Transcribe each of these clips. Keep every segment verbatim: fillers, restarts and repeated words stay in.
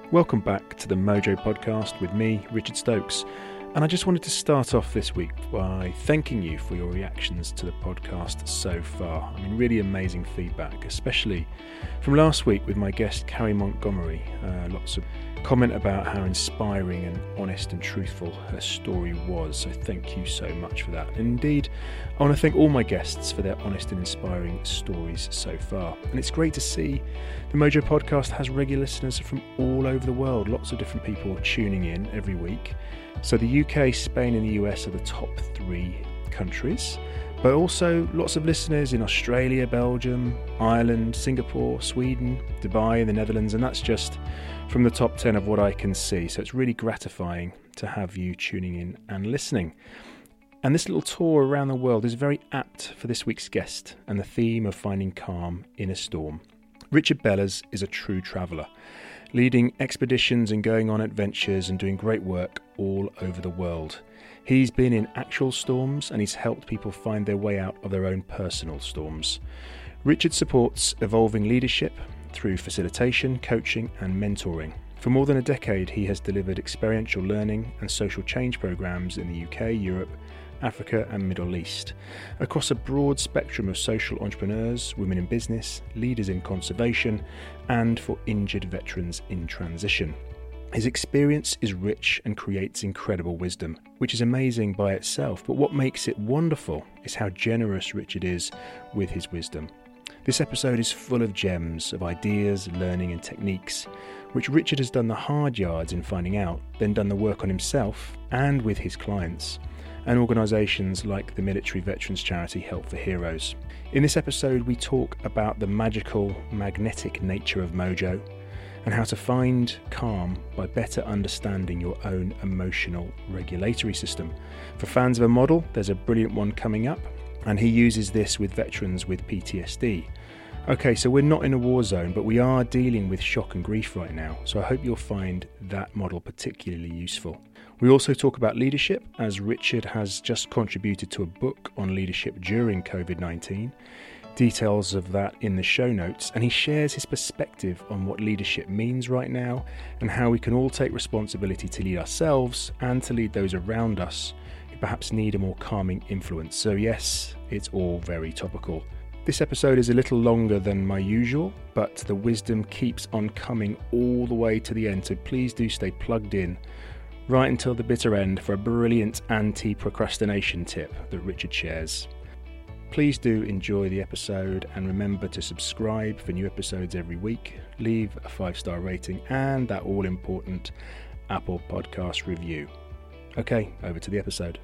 Welcome back to the Mojo Podcast with me, Richard Stokes. And I just wanted to start off this week by thanking you for your reactions to the podcast so far. I mean, really amazing feedback, especially from last week with my guest, Carrie Montgomery. Uh, lots of comment about how inspiring and honest and truthful her story was. So thank you so much for that. And indeed, I want to thank all my guests for their honest and inspiring stories so far. And it's great to see the Mojo Podcast has regular listeners from all over the world. Lots of different people tuning in every week. So the U K, Spain and the U S are the top three countries, but also lots of listeners in Australia, Belgium, Ireland, Singapore, Sweden, Dubai and the Netherlands, and that's just from the top ten of what I can see. So it's really gratifying to have you tuning in and listening. And this little tour around the world is very apt for this week's guest and the theme of finding calm in a storm. Richard Bellers is a true traveller, leading expeditions and going on adventures and doing great work all over the world. He's been in actual storms and he's helped people find their way out of their own personal storms. Richard supports evolving leadership through facilitation, coaching and mentoring. For more than a decade, he has delivered experiential learning and social change programs in the U K, Europe, Africa and Middle East, across a broad spectrum of social entrepreneurs, women in business, leaders in conservation, and for injured veterans in transition. His experience is rich and creates incredible wisdom, which is amazing by itself, but what makes it wonderful is how generous Richard is with his wisdom. This episode is full of gems of ideas, learning and techniques, which Richard has done the hard yards in finding out, then done the work on himself and with his clients, and organisations like the military veterans charity Help for Heroes. In this episode, we talk about the magical, magnetic nature of Mojo and how to find calm by better understanding your own emotional regulatory system. For fans of a model, there's a brilliant one coming up, and he uses this with veterans with P T S D. Okay, so we're not in a war zone, but we are dealing with shock and grief right now, so I hope you'll find that model particularly useful. We also talk about leadership, as Richard has just contributed to a book on leadership during covid nineteen. Details of that in the show notes, and he shares his perspective on what leadership means right now and how we can all take responsibility to lead ourselves and to lead those around us who perhaps need a more calming influence. So yes, it's all very topical. This episode is a little longer than my usual, but the wisdom keeps on coming all the way to the end, so please do stay plugged in right until the bitter end for a brilliant anti-procrastination tip that Richard shares. Please do enjoy the episode and remember to subscribe for new episodes every week, leave a five-star rating and that all-important Apple Podcast review. Okay, over to the episode.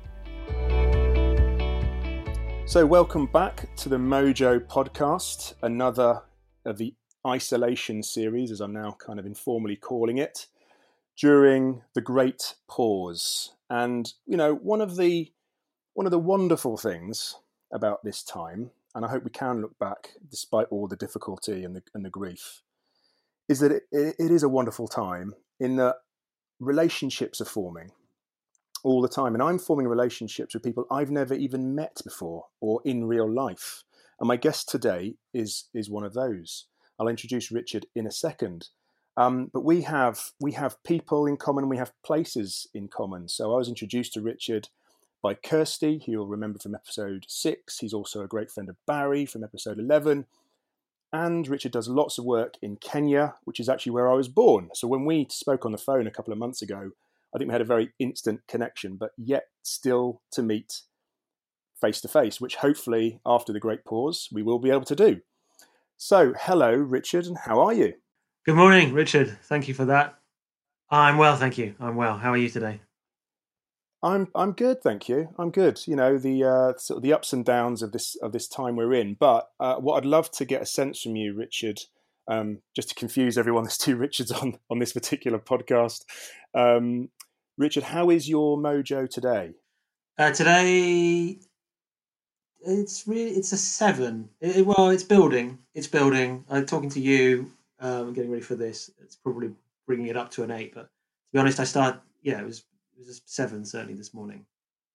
So welcome back to the Mojo Podcast, another of the isolation series, as I'm now kind of informally calling it, during the Great Pause. And, you know, one of the one of the wonderful things about this time, and I hope we can look back despite all the difficulty and the, and the grief, is that it, it is a wonderful time in that relationships are forming all the time. And I'm forming relationships with people I've never even met before or in real life. And my guest today is is one of those. I'll introduce Richard in a second. Um, but we have we have people in common, we have places in common. So I was introduced to Richard by Kirsty, who you'll remember from episode six. He's also a great friend of Barry from episode eleven. And Richard does lots of work in Kenya, which is actually where I was born. So when we spoke on the phone a couple of months ago, I think we had a very instant connection, but yet still to meet face to face, which hopefully after the Great Pause, we will be able to do. So hello, Richard, and how are you? Good morning, Richard. Thank you for that. I'm well, thank you. I'm well. How are you today? I'm I'm good, thank you. I'm good. You know, the uh, sort of the ups and downs of this of this time we're in. But uh, what I'd love to get a sense from you, Richard, um, just to confuse everyone, there's two Richards on on this particular podcast. Um, Richard, how is your mojo today? Uh, today, it's really it's a seven. It, it- well, it's building. It's building. I'm talking to you. Um, getting ready for this. It's probably bringing it up to an eight. But to be honest, I start. Yeah, it was it was a seven certainly this morning.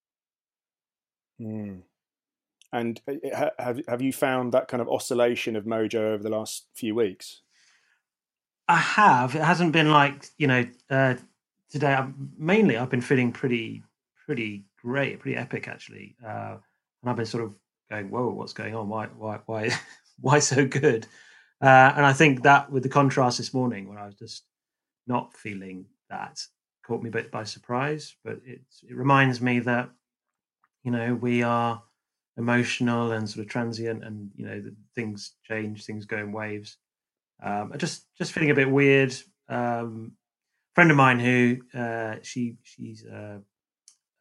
Mm. And uh, have have you found that kind of oscillation of mojo over the last few weeks? I have. It hasn't been like, you know, uh, today. I'm, mainly, I've been feeling pretty, pretty great, pretty epic actually, uh, and I've been sort of going, "Whoa, what's going on? Why, why, why, why so good?" Uh, and I think that with the contrast this morning, when I was just not feeling that, caught me a bit by surprise. But it it reminds me that, you know, we are emotional and sort of transient, and you know, the things change, things go in waves. Um, I just just feeling a bit weird. Um, friend of mine who uh, she she's a, a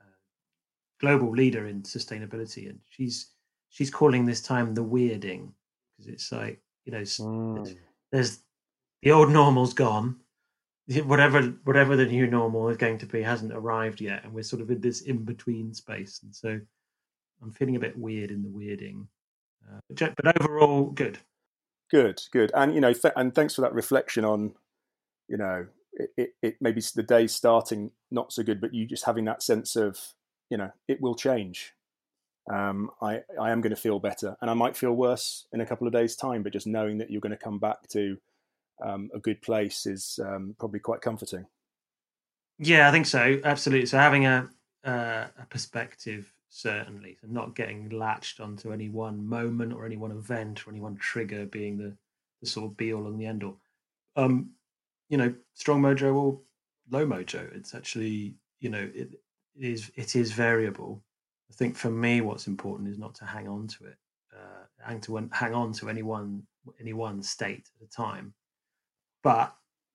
global leader in sustainability, and she's she's calling this time the weirding, because it's like, you know, s- there's, Mm. there's the old normal's gone. Whatever whatever the new normal is going to be hasn't arrived yet, and we're sort of in this in between space. And so I'm feeling a bit weird in the weirding, uh, but, ge- but overall good. Good, good, and you know, th- and thanks for that reflection on, you know, it, it, it maybe the day starting not so good, but you just having that sense of, you know, it will change. Um, I I am going to feel better, and I might feel worse in a couple of days' time, but just knowing that you're going to come back to um, a good place is um, probably quite comforting. Yeah, I think so. Absolutely. So having a uh, a perspective, certainly, and not getting latched onto any one moment or any one event or any one trigger being the, the sort of be all and the end all. Um, you know, strong mojo or low mojo. It's actually, you know, it, it is it is variable. I think for me, what's important is not to hang on to it, uh, hang to one, hang on to any one any one state at a time, but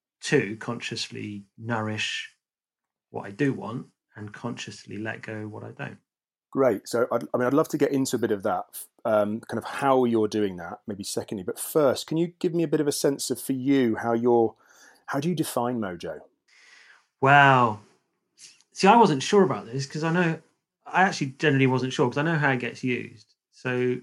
to consciously nourish what I do want and consciously let go what I don't. Great. So, I'd, I mean, I'd love to get into a bit of that, um, kind of how you're doing that, maybe secondly. But first, can you give me a bit of a sense of, for you, how you're, how do you define mojo? Wow. See, I wasn't sure about this because I know I actually generally wasn't sure because I know how it gets used. So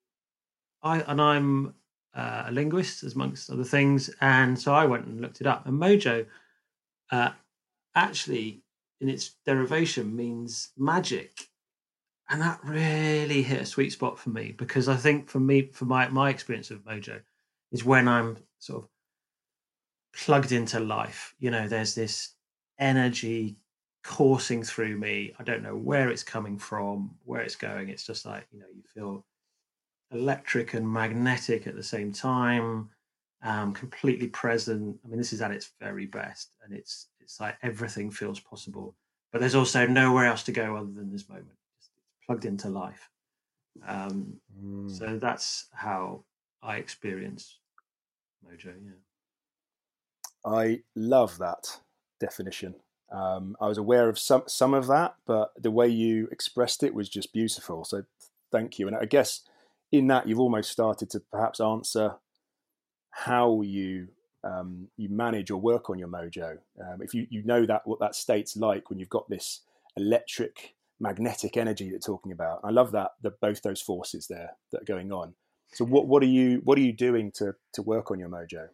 I and I'm uh, a linguist amongst other things, and so I went and looked it up. And mojo uh, actually, in its derivation, means magic, and that really hit a sweet spot for me because I think for me, for my my experience of mojo, is when I'm sort of plugged into life. You know, there's this energy coursing through me. I don't know where it's coming from, where it's going. It's just like, you know, you feel electric and magnetic at the same time, um, completely present. I mean, this is at its very best, and it's it's like everything feels possible, but there's also nowhere else to go other than this moment. Just plugged into life. Um, Mm. so that's how I experience mojo. Yeah. I love that definition. Um, I was aware of some some of that, but the way you expressed it was just beautiful. So thank you. And I guess in that you've almost started to perhaps answer how you um, you manage or work on your mojo. Um, if you you know that what that state's like when you've got this electric magnetic energy that you're talking about. I love that that both those forces there that are going on. So what what are you what are you doing to to work on your mojo?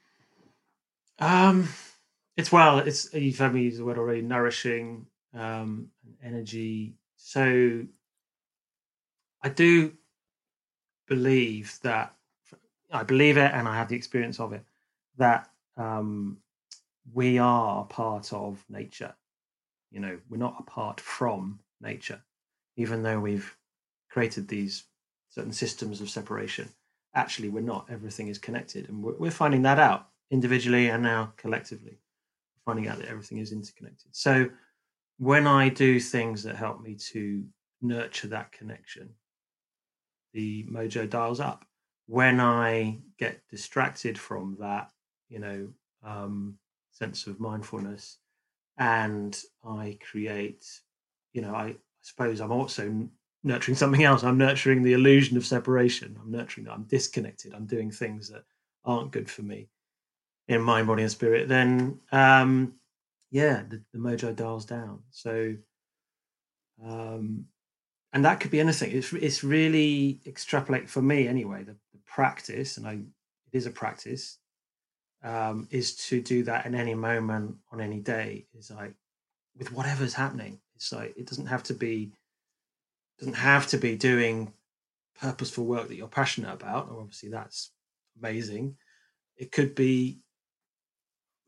Um, it's well, it's you've heard me use the word already, nourishing, um, energy. So I do believe that I believe it, and I have the experience of it that um, we are part of nature. You know, we're not apart from nature, even though we've created these certain systems of separation. Actually, we're not. Everything is connected, and we're, we're finding that out individually and now collectively. Finding out that everything is interconnected. So when I do things that help me to nurture that connection, the mojo dials up. When I get distracted from that, you know, um, sense of mindfulness, and I create, you know, I, I suppose I'm also nurturing something else. I'm nurturing the illusion of separation. I'm nurturing that I'm disconnected. I'm doing things that aren't good for me in mind, body, and spirit. Then, um, yeah, the, the mojo dials down. So, um, and that could be anything. It's it's really extrapolate for me anyway. The, the practice, and I, it is a practice, um, is to do that in any moment on any day. Is like with whatever's happening. It's like it doesn't have to be doesn't have to be doing purposeful work that you're passionate about. Or obviously, that's amazing. It could be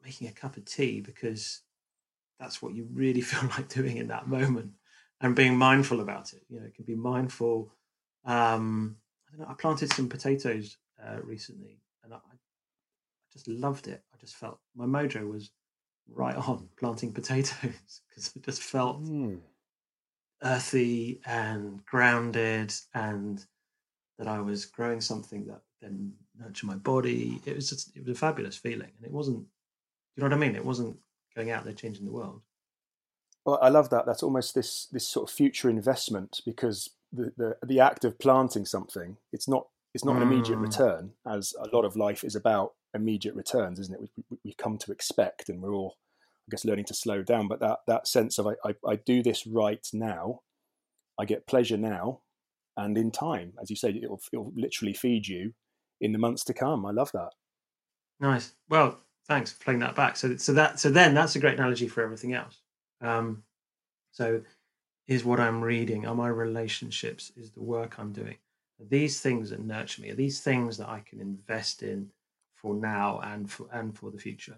making a cup of tea because that's what you really feel like doing in that moment, and being mindful about it. You know, it can be mindful. Um, I don't know. I planted some potatoes uh, recently, and I, I just loved it. I just felt my mojo was right on planting potatoes because it just felt Mm. earthy and grounded, and that I was growing something that then nurture my body. It was just, it was a fabulous feeling, and it wasn't. You know what I mean? It wasn't going out there changing the world. Well, I love that. That's almost this this sort of future investment, because the, the, the act of planting something, it's not it's not an immediate Mm, return, as a lot of life is about immediate returns, isn't it? We, we, we've come to expect, and we're all, I guess, learning to slow down. But that that sense of I, I, I do this right now, I get pleasure now, and in time, as you say, it'll, it'll literally feed you in the months to come. I love that. nice. Well, thanks for playing that back. So, so that so then that's a great analogy for everything else. Um, so, is what I'm reading, are my relationships, is the work I'm doing, are these things that nurture me, are these things that I can invest in for now and for and for the future,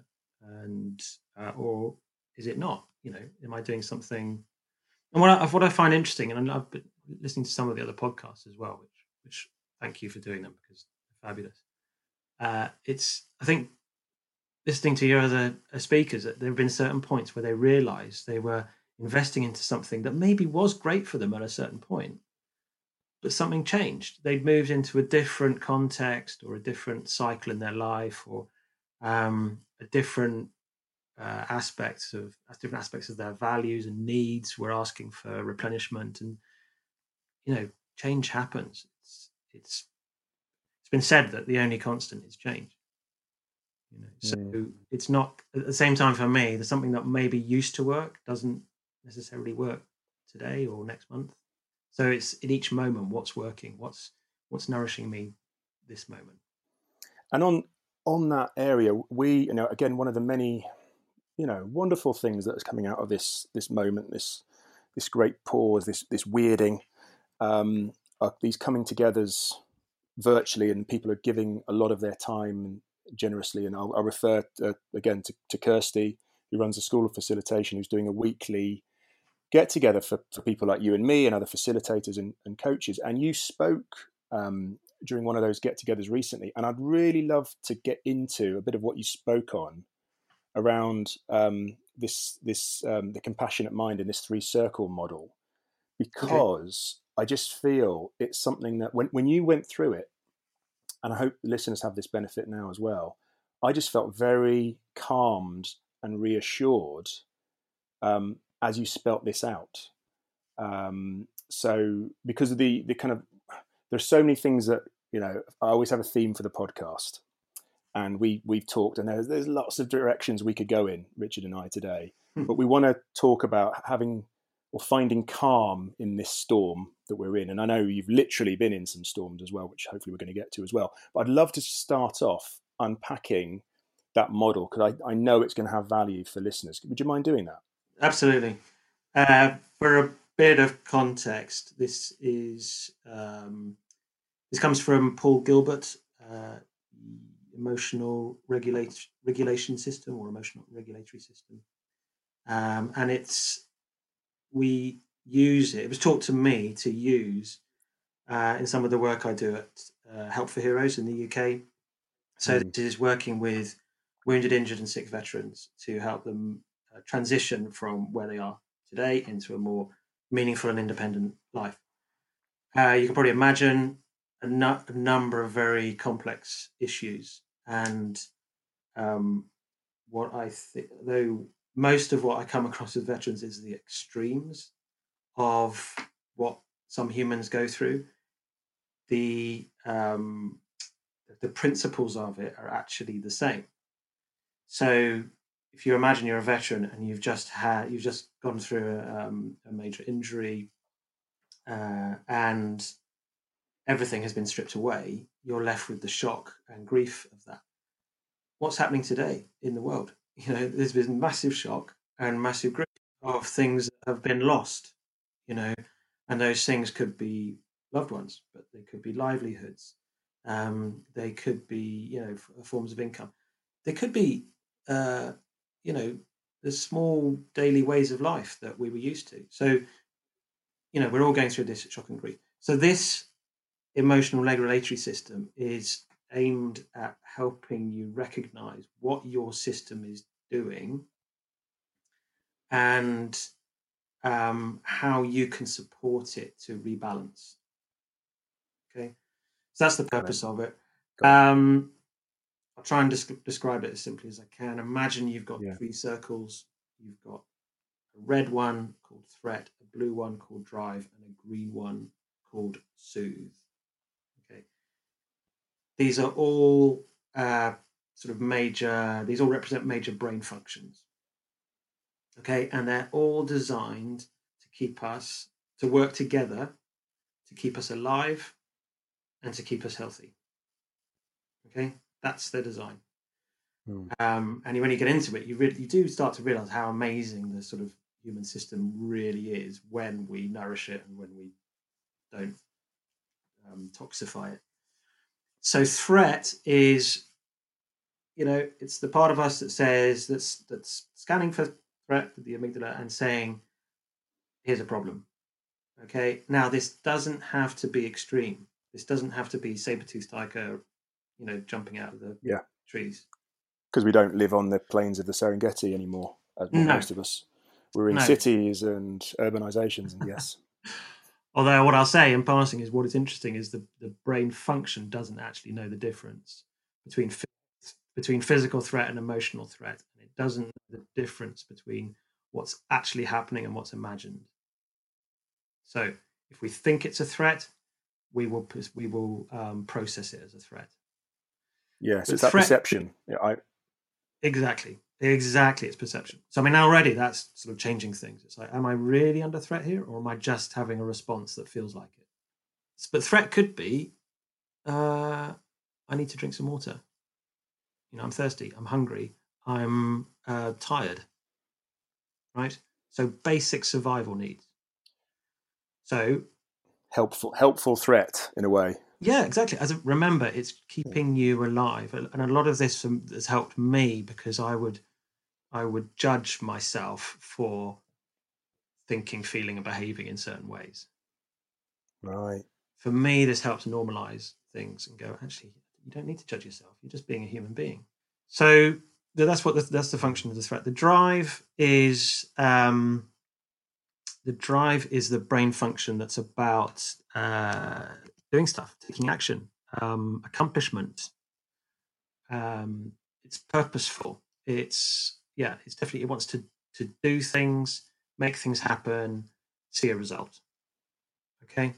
and uh, or is it not? You know, am I doing something? And what I, what I find interesting, and I've been listening to some of the other podcasts as well, which which thank you for doing them because they're fabulous. Uh, it's I think listening to your other uh, speakers, that there have been certain points where they realised they were investing into something that maybe was great for them at a certain point, but something changed. They'd moved into a different context or a different cycle in their life, or um, a different uh, aspects of different aspects of their values and needs were asking for replenishment. And you know, change happens. It's it's it's been said that the only constant is change. You know, so Mm. it's not at the same time for me. There's something that maybe used to work doesn't necessarily work today or next month. So it's in each moment what's working, what's what's nourishing me this moment. And on on that area, we, you know, again, one of the many, you know, wonderful things that is coming out of this this moment, this this great pause, this this weirding, um, are these coming togethers virtually, and people are giving a lot of their time generously. And I'll, I'll refer to, again to, to Kirsty, who runs a school of facilitation, who's doing a weekly get together for, for people like you and me and other facilitators and, and coaches. And you spoke um, during one of those get togethers recently, and I'd really love to get into a bit of what you spoke on around um, this this um, the compassionate mind and this three circle model, Okay. because I just feel it's something that when, when you went through it, and I hope the listeners have this benefit now as well, I just felt very calmed and reassured um, as you spelt this out. Um, so because of the the kind of, there's so many things that, you know, I always have a theme for the podcast, and we we've talked, and there's there's lots of directions we could go in, Richard and I today, but we want to talk about having or finding calm in this storm that we're in. And I know you've literally been in some storms as well, which hopefully we're going to get to as well. But I'd love to start off unpacking that model, because I, I know it's going to have value for listeners. Would you mind doing that? Absolutely. Uh, for a bit of context, this is um, this comes from Paul Gilbert, uh, emotional regulate, regulation system or emotional regulatory system, um, and it's we use it. It was taught to me to use uh, in some of the work I do at uh, Help for Heroes in the U K. So Mm. this is working with wounded, injured, and sick veterans to help them uh, transition from where they are today into a more meaningful and independent life. Uh, you can probably imagine a, nu- a number of very complex issues, and um, what I think, though most of what I come across with veterans is the extremes of what some humans go through. The um, the principles of it are actually the same. So if you imagine you're a veteran and you've just had you've just gone through a, um, a major injury, uh, and everything has been stripped away, you're left with the shock and grief of that. What's happening today in the world? You know, there's been massive shock and massive grief of things that have been lost. You know, and those things could be loved ones, but they could be livelihoods. Um, they could be, you know, f- forms of income. They could be uh, you know, the small daily ways of life that we were used to. So, you know, we're all going through this shock and grief. So this emotional regulatory system is aimed at helping you recognize what your system is doing and um, how you can support it to rebalance. Okay, so that's the purpose of it. Um, I'll try and des- describe it as simply as I can. Imagine you've got yeah. three circles. You've got a red one called threat, a blue one called drive, and a green one called soothe. Okay, these are all uh, sort of major. These all represent major brain functions. Okay, and they're all designed to keep us to work together, to keep us alive, and to keep us healthy. Okay, that's their design. Mm. Um, and when you get into it, you really, you do start to realize how amazing the sort of human system really is when we nourish it and when we don't um, toxify it. So threat is, you know, it's the part of us that says that's that's scanning for threat with the amygdala and saying, here's a problem. Okay, now this doesn't have to be extreme. This doesn't have to be saber-toothed tiger, you know, jumping out of the yeah. trees. Because we don't live on the plains of the Serengeti anymore, as no. most of us. We're in no. cities and urbanizations, and yes. Although what I'll say in passing is what is interesting is the, the brain function doesn't actually know the difference between between physical threat and emotional threat. And it doesn't know the difference between what's actually happening and what's imagined. So if we think it's a threat, we will we will um, process it as a threat. Yes, but it's that threat, perception. Yeah, I... Exactly. Exactly, it's perception. So I mean, already that's sort of changing things. It's like, am I really under threat here, or am I just having a response that feels like it? But threat could be, uh, I need to drink some water. You know, I'm thirsty. I'm hungry. I'm uh, tired. Right. So basic survival needs. So helpful, helpful threat in a way. Yeah, exactly. As a, remember, it's keeping you alive, and a lot of this has helped me because I would. I would judge myself for thinking, feeling, and behaving in certain ways. Right. For me, this helps normalize things and go, actually, you don't need to judge yourself. You're just being a human being. So that's what the, that's the function of the threat. The drive is um, the drive is the brain function that's about uh, doing stuff, taking action, um, accomplishment. Um, it's purposeful. It's yeah, it's definitely, it wants to to do things, make things happen, see a result. Okay,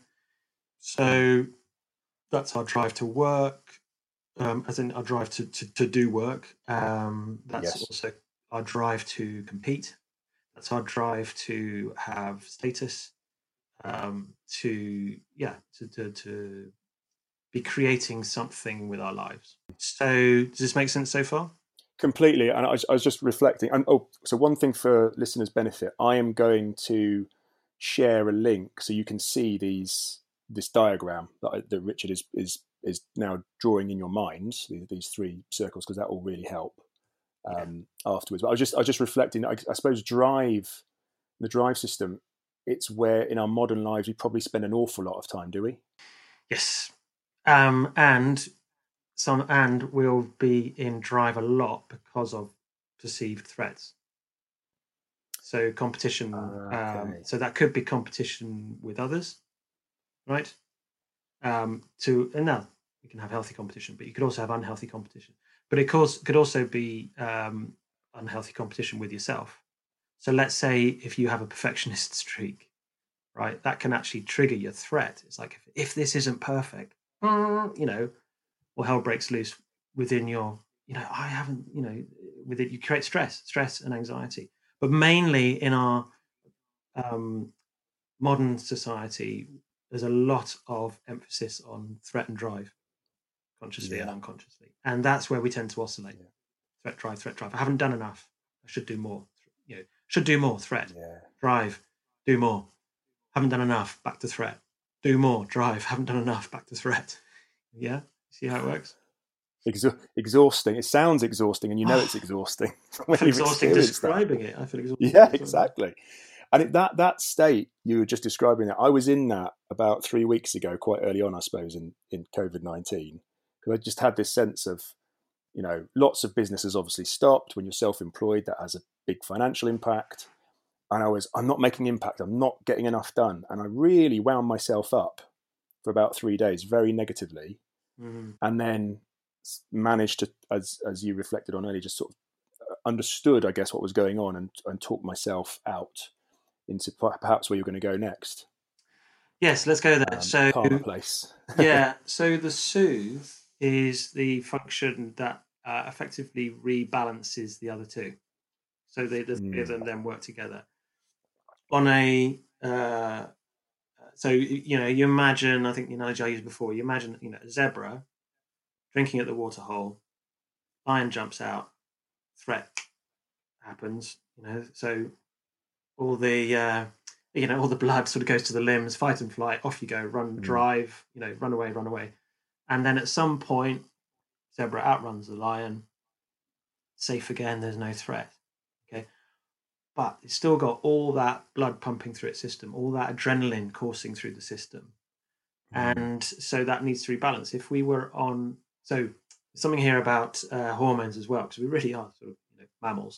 so that's our drive to work, um, as in our drive to to, to do work. Um, that's yes. also our drive to compete. That's our drive to have status. Um, to yeah, to to to be creating something with our lives. So does this make sense so far? Completely. And I was, I was just reflecting. And, oh, so one thing for listeners' benefit, I am going to share a link so you can see these this diagram that, I, that Richard is, is is now drawing in your mind, these, these three circles, because that will really help um, yeah. afterwards. But I was just I was just reflecting. I, I suppose drive, the drive system, it's where in our modern lives we probably spend an awful lot of time, do we? Yes, um, and. Some and we'll be in drive a lot because of perceived threats. So competition. Uh, okay. um, so that could be competition with others, right? Um, to and now you can have healthy competition, but you could also have unhealthy competition. But it course could also be um, unhealthy competition with yourself. So let's say if you have a perfectionist streak, right, that can actually trigger your threat. It's like if, if this isn't perfect, you know. Or hell breaks loose within your, you know, I haven't, you know, with it, you create stress, stress and anxiety. But mainly in our um, modern society, there's a lot of emphasis on threat and drive, consciously yeah. and unconsciously. And that's where we tend to oscillate. Yeah. Threat, drive, threat, drive. I haven't done enough. I should do more. You know, should do more, threat, yeah. drive, do more. Haven't done enough, back to threat. Do more, drive, haven't done enough, back to threat. Yeah? See how it works? Exha- exhausting. It sounds exhausting, and you know it's exhausting I when feel you've exhausting experienced that. describing it. I feel exhausted. Yeah, exactly. And it, that that state you were just describing, that I was in that about three weeks ago, quite early on, I suppose, in in COVID nineteen, because I just had this sense of, you know, lots of businesses obviously stopped. When you're self-employed, that has a big financial impact. And I was, I'm not making impact. I'm not getting enough done. And I really wound myself up for about three days, very negatively, mm. and then managed to, as as you reflected on earlier, just sort of understood, I guess, what was going on, and, and talked myself out into perhaps where you're going to go next. Yes, let's go there. Um, so, calmer place. yeah, so the soothe is the function that uh, effectively rebalances the other two. So they, the three of them then work together. On a, uh, so, you know, you imagine, I think the analogy I used before, you imagine, you know, a zebra drinking at the water hole, lion jumps out, threat happens, you know, so all the, uh, you know, all the blood sort of goes to the limbs, fight and flight, off you go, run, Mm. drive, you know, run away, run away. And then at some point, zebra outruns the lion, safe again, there's no threat. Okay. But it's still got all that blood pumping through its system, all that adrenaline coursing through the system. Mm. And so that needs to rebalance. If we were on, so something here about uh, hormones as well, because we really are sort of, you know, mammals.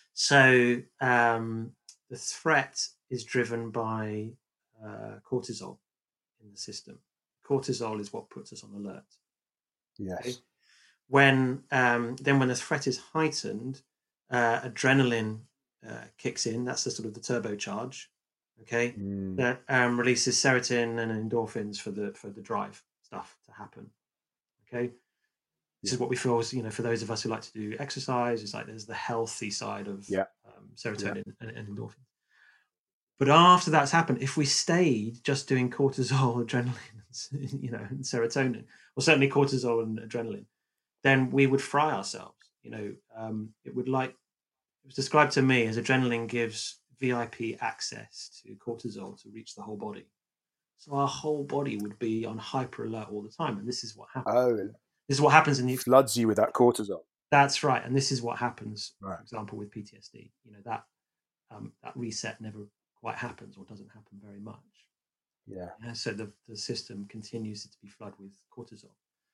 So um, the threat is driven by uh, cortisol in the system. Cortisol is what puts us on alert. Yes. Okay? When um, then when the threat is heightened, uh, adrenaline uh, kicks in. That's the sort of the turbocharge. Okay, Mm. that um, releases serotonin and endorphins for the for the drive stuff to happen. Okay, this Yeah. is what we feel. You know, for those of us who like to do exercise, it's like there's the healthy side of Yeah. um, serotonin Yeah. and, and endorphins. But after that's happened, if we stayed just doing cortisol, adrenaline, you know, and serotonin, or certainly cortisol and adrenaline, then we would fry ourselves. You know, um, it would like it was described to me as adrenaline gives V I P access to cortisol to reach the whole body. So our whole body would be on hyper alert all the time, and this is what happens. Oh, This is what happens in the floods you with that cortisol. That's right, and this is what happens, right. for example, with P T S D. You know that um, that reset never quite happens, or doesn't happen very much. Yeah. yeah so the the system continues to be flooded with cortisol.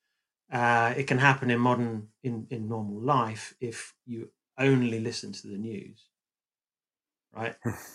Uh, it can happen in modern in in normal life if you only listen to the news, right?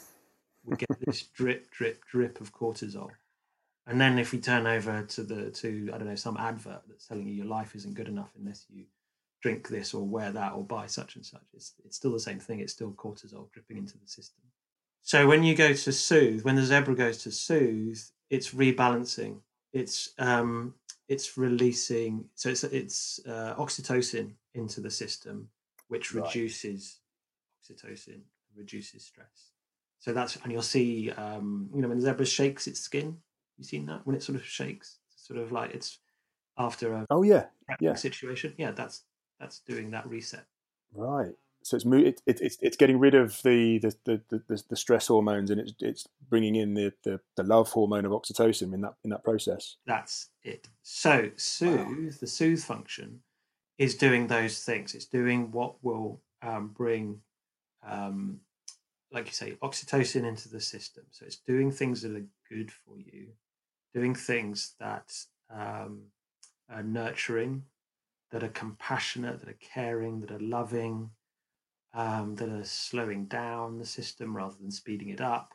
We get this drip, drip, drip of cortisol, and then if we turn over to the to I don't know some advert that's telling you your life isn't good enough unless you drink this or wear that or buy such and such, it's it's still the same thing. It's still cortisol dripping into the system. So when you go to soothe, when the zebra goes to soothe, it's rebalancing. It's um, it's releasing. So it's it's uh, oxytocin into the system, which Right. reduces oxytocin, reduces stress. So that's, and you'll see, um, you know, when the zebra shakes its skin, you've seen that when it sort of shakes, it's sort of like it's after a Oh yeah, threatening yeah. situation. Yeah, that's that's doing that reset. Right. So it's mo- it, it, it's it's getting rid of the the, the, the, the stress hormones, and it's it's bringing in the, the, the love hormone of oxytocin in that in that process. That's it. So soothe, wow. The soothe function is doing those things. It's doing what will um, bring, um, like you say, oxytocin into the system. So it's doing things that are good for you, doing things that um, are nurturing, that are compassionate, that are caring, that are loving, um, that are slowing down the system rather than speeding it up.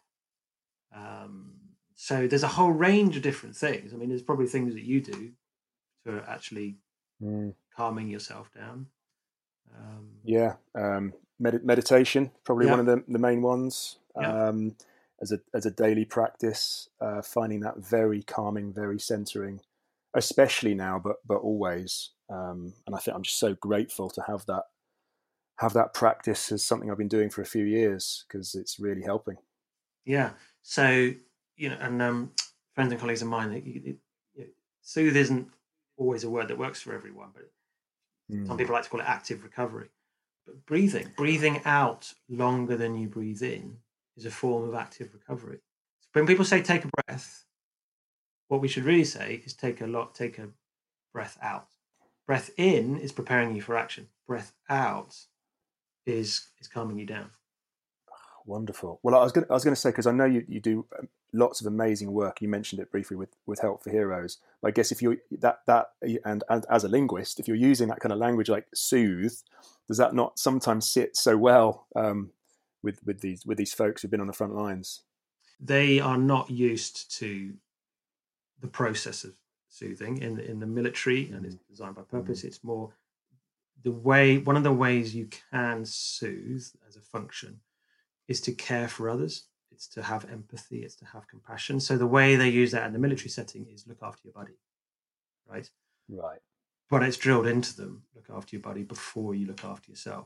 Um, so there's a whole range of different things. I mean, there's probably things that you do for actually mm. calming yourself down. Um, yeah, um, med- meditation probably yeah. one of the, the main ones. Yeah. Um, as a as a daily practice, uh, finding that very calming, very centering, especially now, but but always. Um, and I think I'm just so grateful to have that have that practice as something I've been doing for a few years, because it's really helping. Yeah. So, you know, and um, friends and colleagues of mine, it, it, it, soothe isn't always a word that works for everyone, but mm. some people like to call it active recovery. But breathing, breathing out longer than you breathe in is a form of active recovery. So when people say take a breath, what we should really say is take a lot, take a breath out. breath in is preparing you for action. Breath out is is calming you down. Wonderful. Well, I was going to, I was going to say, because I know you, you do lots of amazing work. You mentioned it briefly with, with Help for Heroes. But I guess if you that that and, and as a linguist, if you're using that kind of language like soothe, does that not sometimes sit so well um, with with these with these folks who've been on the front lines? They are not used to the process of soothing in in the military, mm-hmm. and it's designed by purpose. Mm-hmm. It's more the way. One of the ways you can soothe as a function is to care for others. It's to have empathy. It's to have compassion. So the way they use that in the military setting is look after your buddy, right? Right. But it's drilled into them, look after your buddy before you look after yourself.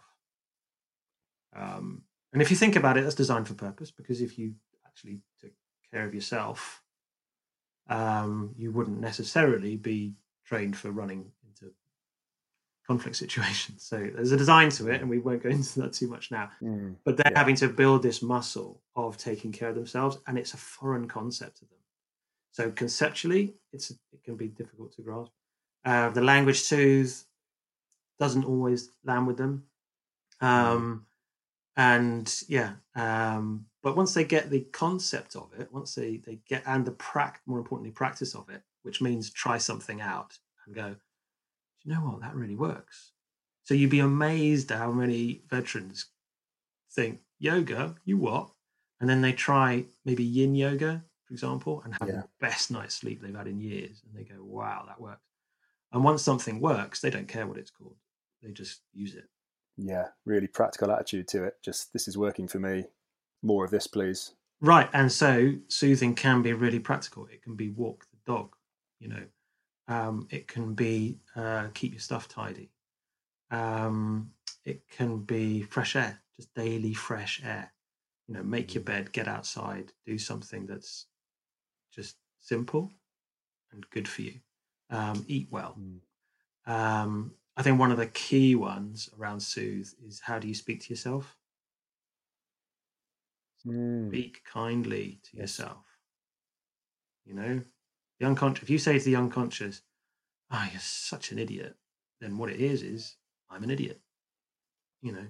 Um, and if you think about it, that's designed for purpose, because if you actually took care of yourself, um, you wouldn't necessarily be trained for running into conflict situations. So there's a design to it, and we won't go into that too much now. Mm, but they're yeah. having to build this muscle of taking care of themselves, and it's a foreign concept to them. So conceptually, it's it can be difficult to grasp. Uh, the language soothe doesn't always land with them, um, mm. and yeah. Um, but once they get the concept of it, once they they get and the prac, more importantly, practice of it, which means try something out and go, you know what, that really works. So you'd be amazed at how many veterans think, yoga, you what? And then they try maybe yin yoga, for example, and have yeah. the best night's sleep they've had in years. And they go, wow, that works. And once something works, they don't care what it's called. They just use it. Yeah, really practical attitude to it. Just, this is working for me. More of this, please. Right. And so soothing can be really practical. It can be walk the dog, you know. Um, it can be uh, keep your stuff tidy. Um, it can be fresh air, just daily fresh air. You know, make your bed, get outside, do something that's just simple and good for you. Um, eat well. Mm. Um, I think one of the key ones around soothe is, how do you speak to yourself? Mm. Speak kindly to yes. yourself. You know, the unconscious. If you say to the unconscious, "Ah, oh, you're such an idiot," then what it is is, I'm an idiot. You know,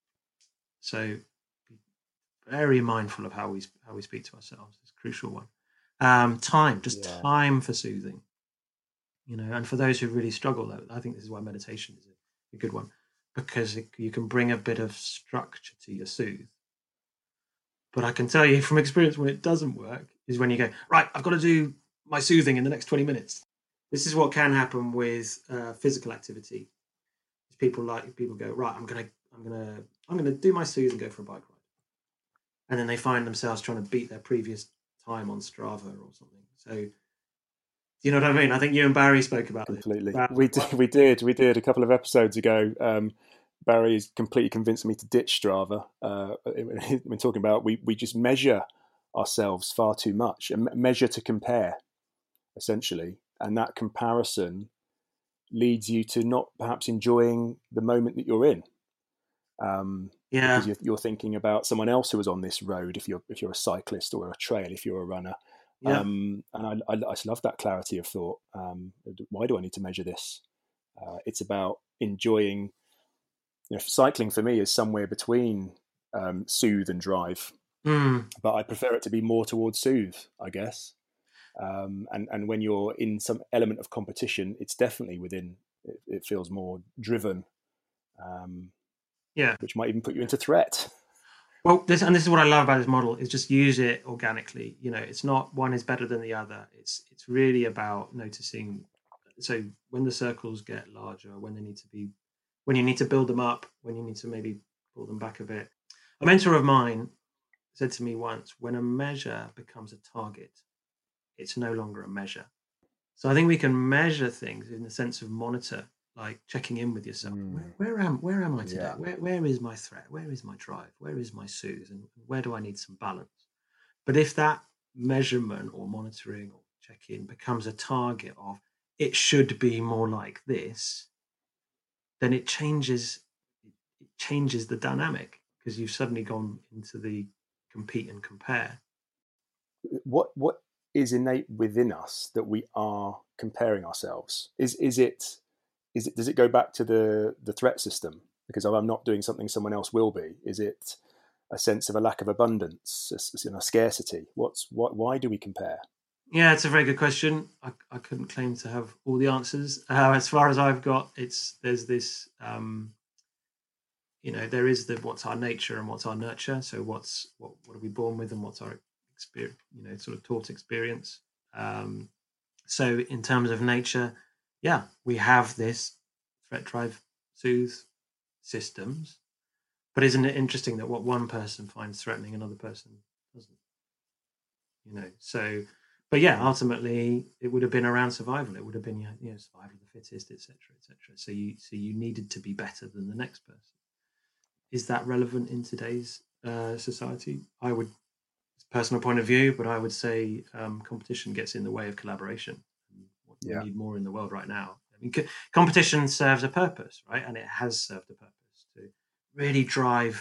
so be very mindful of how we how we speak to ourselves. It's a crucial one. Um, time, just yeah. time for soothing. You know, and for those who really struggle, though, I think this is why meditation is a, a good one, because it, you can bring a bit of structure to your soothe. But I can tell you from experience, when it doesn't work is when you go, right, I've got to do my soothing in the next twenty minutes. This is what can happen with uh, physical activity. People like people go, right, I'm gonna, I'm gonna, I'm gonna do my soothe and go for a bike ride, and then they find themselves trying to beat their previous time on Strava or something. So, you know what I mean? I think you and Barry spoke about completely. This. We did, we did, we did a couple of episodes ago. Um, Barry is completely convinced me to ditch Strava. Uh, we're talking about we we just measure ourselves far too much and measure to compare, essentially, and that comparison leads you to not perhaps enjoying the moment that you're in. Um, yeah. Because you're, you're thinking about someone else who was on this road. If you're if you're a cyclist, or a trail, if you're a runner. Yeah. Um, and I, I, I love that clarity of thought. Um, why do I need to measure this? Uh, it's about enjoying. You know, cycling for me is somewhere between um, soothe and drive, mm. but I prefer it to be more towards soothe, I guess. Um, and and when you're in some element of competition, it's definitely within. It, it feels more driven, um, yeah, which might even put you into threat. Well, this and this is what I love about this model is just use it organically. You know, it's not one is better than the other. It's it's really about noticing. So when the circles get larger, when they need to be, when you need to build them up, when you need to maybe pull them back a bit. A mentor of mine said to me once, when a measure becomes a target, it's no longer a measure. So I think we can measure things in the sense of monitor, like checking in with yourself. Mm. Where, where am where am I today? Yeah. Where where is my threat? Where is my drive? Where is my soothe? And where do I need some balance? But if that measurement or monitoring or check-in becomes a target of it should be more like this, then it changes it changes the dynamic, because you've suddenly gone into the compete and compare. What what is innate within us that we are comparing ourselves? Is is it is it, does it go back to the, the threat system? Because if I'm not doing something, someone else will be. Is it a sense of a lack of abundance, a, you know, scarcity? What's what? Why do we compare? Yeah, it's a very good question. I, I couldn't claim to have all the answers. Uh, as far as I've got, it's there's this, um, you know, there is the what's our nature and what's our nurture. So what's what what are we born with and what's our experience, you know, sort of taught experience. Um, so in terms of nature, yeah, we have this threat, drive, soothe systems. But isn't it interesting that what one person finds threatening, another person doesn't? You know, so. But yeah, ultimately, it would have been around survival. It would have been, you know, survival of the fittest, et cetera, et cetera. So you, so you needed to be better than the next person. Is that relevant in today's uh, society? I would, it's a personal point of view, but I would say um, competition gets in the way of collaboration. What Yeah. we need more in the world right now. I mean, co- competition serves a purpose, right? And it has served a purpose to really drive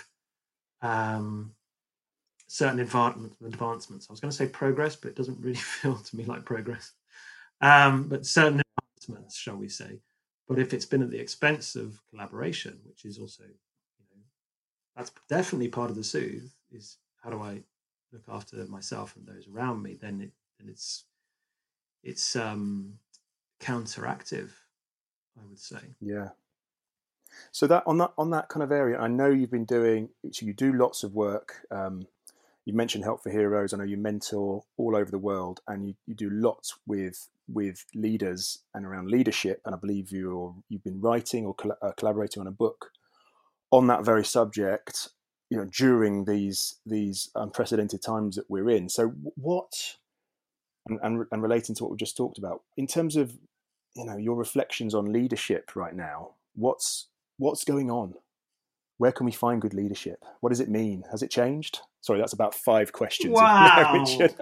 um, certain advancements, advancements. I was going to say progress, but it doesn't really feel to me like progress. Um, but certain advancements, shall we say. But if it's been at the expense of collaboration, which is also, you know, that's definitely part of the soothe, is how do I look after myself and those around me, then it then it's it's um, counteractive, I would say. Yeah. So that on that on that kind of area, I know you've been doing. So you do lots of work. Um, you mentioned Help for Heroes. I know you mentor all over the world, and you, you do lots with with leaders and around leadership. And I believe you you've been writing or col- uh, collaborating on a book on that very subject. You know, during these these unprecedented times that we're in. So what, and, and and relating to what we just talked about in terms of, you know, your reflections on leadership right now. What's what's going on? Where can we find good leadership? What does it mean? Has it changed? Sorry, that's about five questions in there, Wow. Richard.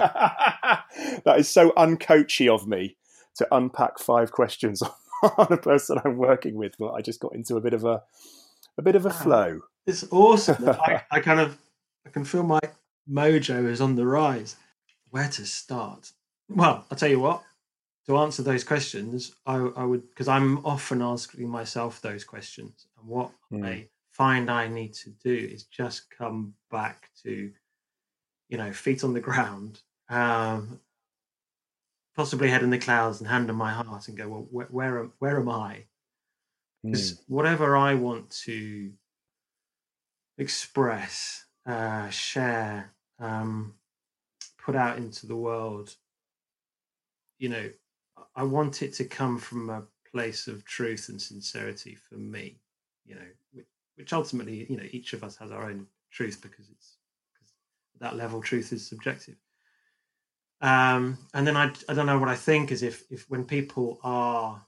That is so uncoachy of me to unpack five questions on a person I'm working with. But I just got into a bit of a a bit of a flow. It's awesome. I, I kind of I can feel my mojo is on the rise. Where to start? Well, I'll tell you what. To answer those questions, I, I would, because I'm often asking myself those questions, and what Mm. I find I need to do is just come back to, you know, feet on the ground, um, possibly head in the clouds, and hand on my heart, and go, well, where where am, where am I? Because Mm. whatever I want to express, uh, share, um, put out into the world, you know, I want it to come from a place of truth and sincerity for me, you know, which, which ultimately, you know, each of us has our own truth, because it's because at that level, truth is subjective. Um, and then I, I don't know what I think is if if when people are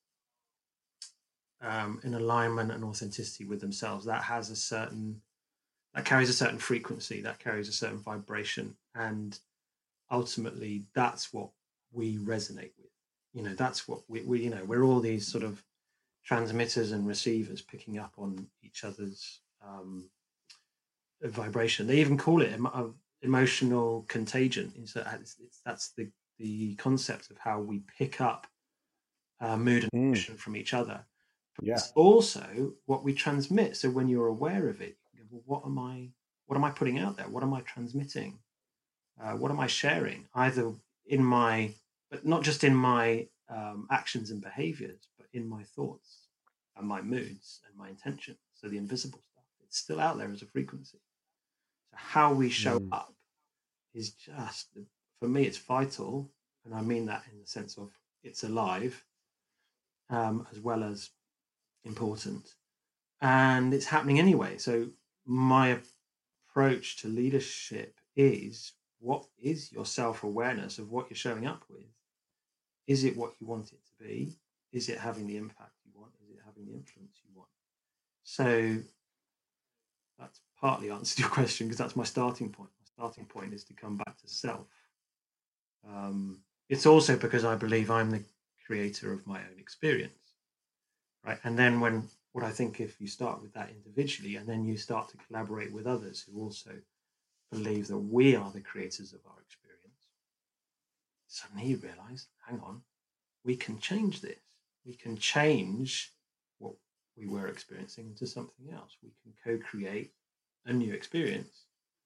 um, in alignment and authenticity with themselves, that has a certain that carries a certain frequency, that carries a certain vibration, and ultimately that's what we resonate with. You know, that's what we, we you know, we're all these sort of transmitters and receivers picking up on each other's um, vibration. They even call it em- emotional contagion. It's, it's, it's, that's the, the concept of how we pick up uh, mood and Mm. emotion from each other. But Yeah. it's also what we transmit. So when you're aware of it, you go, well, what am I? What am I putting out there? What am I transmitting? Uh, what am I sharing? Either in my, but not just in my um, actions and behaviors, but in my thoughts and my moods and my intentions. So the invisible stuff, it's still out there as a frequency. So how we show Mm. up is just, for me, it's vital. And I mean that in the sense of it's alive, um, as well as important. And it's happening anyway. So my approach to leadership is, what is your self-awareness of what you're showing up with? Is it what you want it to be? Is it having the impact you want? Is it having the influence you want? So that's partly answered your question, because that's my starting point. My starting point is to come back to self. Um, it's also because I believe I'm the creator of my own experience, right? And then when what I think, if you start with that individually, and then you start to collaborate with others who also believe that we are the creators of our experience, suddenly you realize, hang on, we can change this. we can change what we were experiencing into something else. We can co-create a new experience.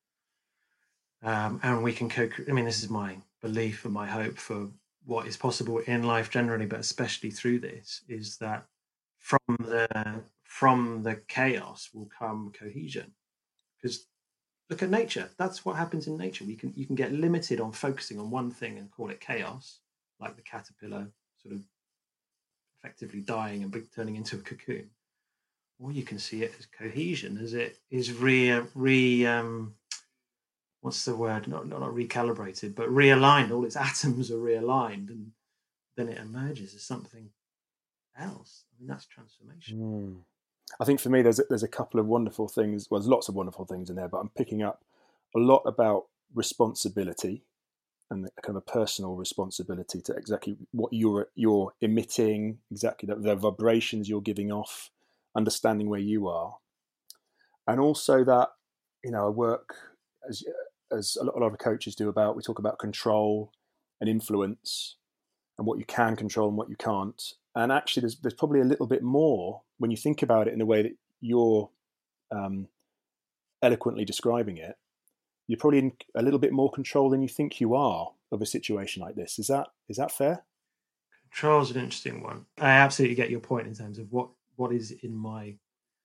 Um, and we can co I mean, this is my belief and my hope for what is possible in life generally, but especially through this, is that from the from the chaos will come cohesion. Because look at nature. That's what happens in nature. We can you can get limited on focusing on one thing and call it chaos, like the caterpillar sort of effectively dying and be- turning into a cocoon. Or you can see it as cohesion, as it is re re um, what's the word? Not, not not recalibrated, but realigned. All its atoms are realigned, and then it emerges as something else. I mean, that's transformation. Mm. I think for me, there's a, there's a couple of wonderful things. Well, there's lots of wonderful things in there, but I'm picking up a lot about responsibility and the, kind of a personal responsibility to exactly what you're you're emitting, exactly the, the vibrations you're giving off, understanding where you are, and also that, you know, I work as as a lot, a lot of coaches do about, we talk about control and influence and what you can control and what you can't. And actually, there's there's probably a little bit more when you think about it in the way that you're um, eloquently describing it. You're probably in a little bit more control than you think you are of a situation like this. Is that is that fair? Control's an interesting one. I absolutely get your point in terms of what what is in my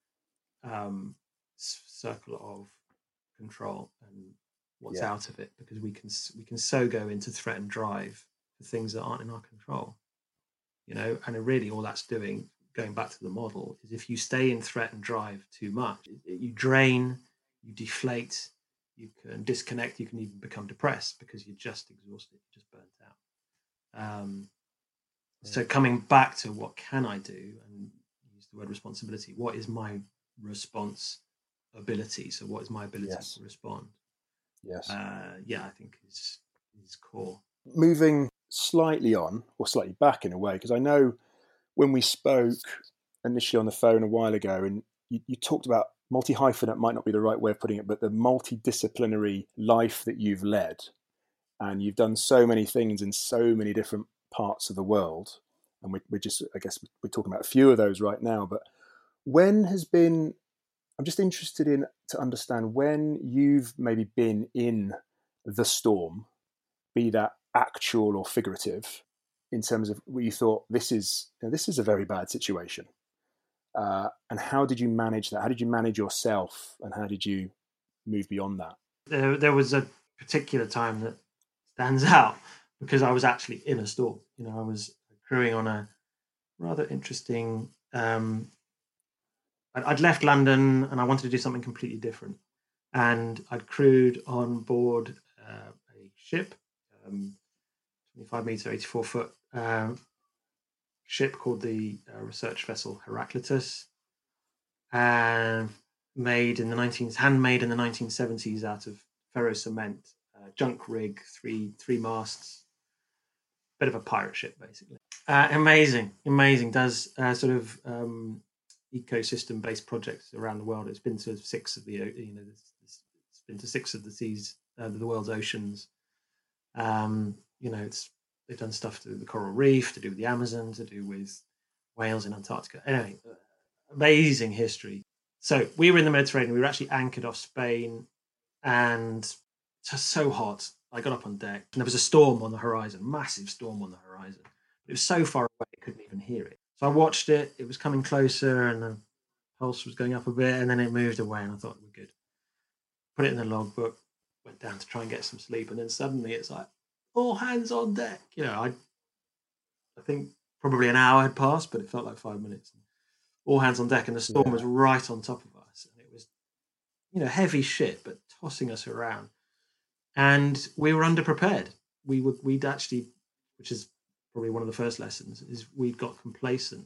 um, circle of control and what's Yeah. out of it, because we can we can so go into threat and drive for things that aren't in our control, you know. And really, all that's doing, going back to the model, is if you stay in threat and drive too much, you drain, you deflate, you can disconnect, you can even become depressed because you're just exhausted, you're just burnt out. Um, Yeah. So coming back to what can I do, and use the word responsibility, what is my responsibility? So what is my ability Yes. to respond? Yes. Uh, yeah, I think is is core. Moving slightly on, or slightly back in a way, because I know when we spoke initially on the phone a while ago, and you, you talked about multi-hyphenate, might not be the right way of putting it, but the multidisciplinary life that you've led. And you've done so many things in so many different parts of the world. And we, we're just, I guess we're talking about a few of those right now. But when has been, I'm just interested in to understand when you've maybe been in the storm, be that actual or figurative, in terms of where you thought this is, you know, this is a very bad situation. Uh, and how did you manage that? How did you manage yourself, and how did you move beyond that? There, there was a particular time that stands out because I was actually in a storm. You know, I was crewing on a rather interesting. Um, I'd, I'd left London and I wanted to do something completely different, and I'd crewed on board uh, a ship, um, twenty-five meter, eighty-four foot uh, ship called the uh, research vessel Heraclitus, and made in the nineteen handmade in the nineteen seventies out of ferro cement, uh, junk rig, three three masts, bit of a pirate ship basically. Uh, amazing, amazing. Does uh, sort of um, ecosystem based projects around the world. It's been to six of the you know it's been to six of the seas, uh, the world's oceans. Um, you know, it's they've done stuff to do with the coral reef, to do with the Amazon, to do with whales in Antarctica. Anyway, uh, amazing history. So we were in the Mediterranean. We were actually anchored off Spain, and just so hot. I got up on deck, and there was a storm on the horizon, massive storm on the horizon. It was so far away, I couldn't even hear it. So I watched it. It was coming closer, and the pulse was going up a bit, and then it moved away, and I thought, we're good. Put it in the logbook, went down to try and get some sleep, and then suddenly it's like, all hands on deck. You know, I, I think probably an hour had passed, but it felt like five minutes. All hands on deck, and the storm Yeah. was right on top of us, and it was, you know, heavy shit, but tossing us around. And we were underprepared. We would, we'd actually, which is probably one of the first lessons, is we'd got complacent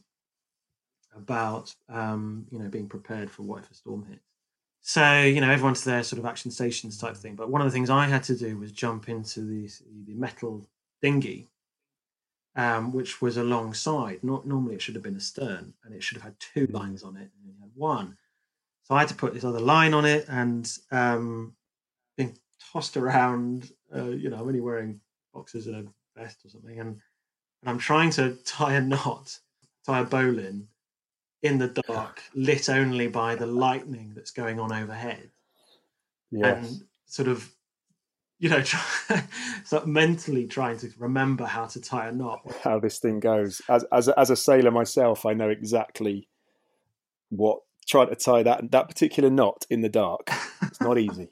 about, um, you know, being prepared for what if a storm hits. So, you know, everyone's there, sort of action stations type thing. But one of the things I had to do was jump into the the metal dinghy, um, which was alongside. Not normally it should have been astern, and it should have had two Mm. lines on it, and it had one. So I had to put this other line on it, and um, being tossed around. Uh, you know, I'm only wearing boxers and a vest or something, and and I'm trying to tie a knot tie a bowline in the dark, lit only by the lightning that's going on overhead. Yes. And sort of, you know, try, sort of mentally trying to remember how to tie a knot. How this thing goes. As as a, as a sailor myself, I know exactly what trying to tie that that particular knot in the dark. It's not easy.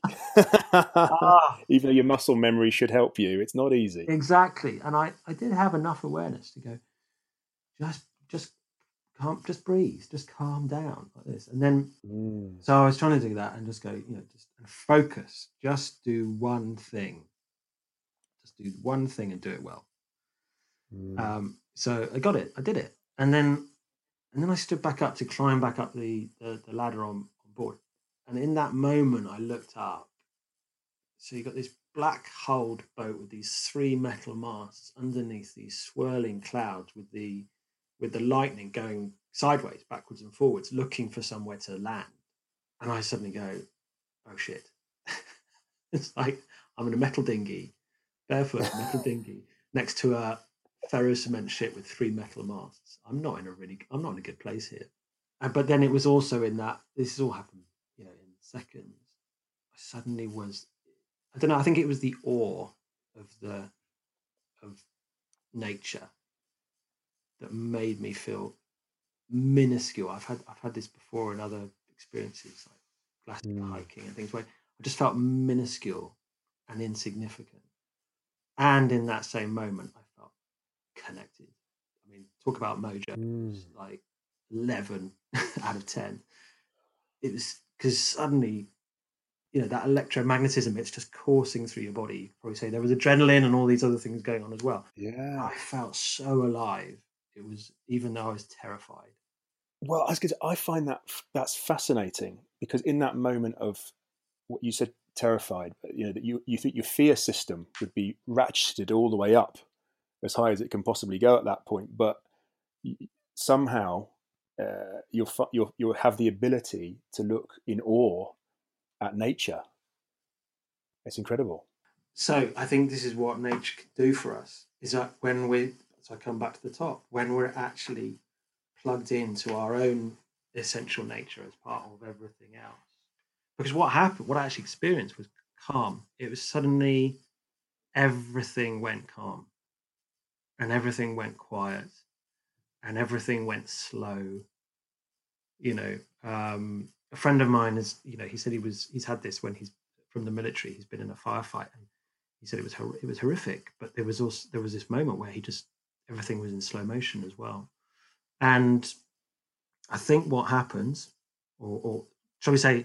ah, Even though your muscle memory should help you, it's not easy. Exactly. And I, I did have enough awareness to go, just just calm, just breathe, just calm down like this. And then Mm. so I was trying to do that and just go, you know, just focus, just do one thing. Just do one thing and do it well. Mm. Um, so I got it, I did it. And then and then I stood back up to climb back up the, the, the ladder on, on board. And in that moment I looked up. So you got this black hulled boat with these three metal masts underneath these swirling clouds with the with the lightning going sideways, backwards and forwards, looking for somewhere to land. And I suddenly go, oh shit. It's like I'm in a metal dinghy, barefoot metal dinghy, next to a ferro cement ship with three metal masts. I'm not in a really I'm not in a good place here. And, but then it was also in that this has all happened, you know, in seconds. I suddenly was I don't know. I think it was the awe of the of nature that made me feel minuscule. I've had I've had this before in other experiences, like glacier Mm. hiking and things, where I just felt minuscule and insignificant. And in that same moment, I felt connected. I mean, talk about mojo. Mm. It was like eleven out of ten. It was because suddenly, you know, that electromagnetism, it's just coursing through your body. You could probably say there was adrenaline and all these other things going on as well. Yeah. I felt so alive. It was, even though I was terrified. Well, I was gonna, I find that that's fascinating because in that moment of what you said, terrified, you know, that you, you think your fear system would be ratcheted all the way up as high as it can possibly go at that point, but somehow uh, you'll, you'll you'll have the ability to look in awe at nature. It's incredible. So I think this is what nature can do for us, is that when we, so I come back to the top, when we're actually plugged into our own essential nature as part of everything else. Because what happened, what I actually experienced was calm. It was suddenly everything went calm and everything went quiet and everything went slow. You know, um, a friend of mine is, you know, he said he was, he's had this when he's from the military, he's been in a firefight, and he said it was, it was horrific, but there was also, there was this moment where he just, everything was in slow motion as well. And I think what happens, or, or shall we say,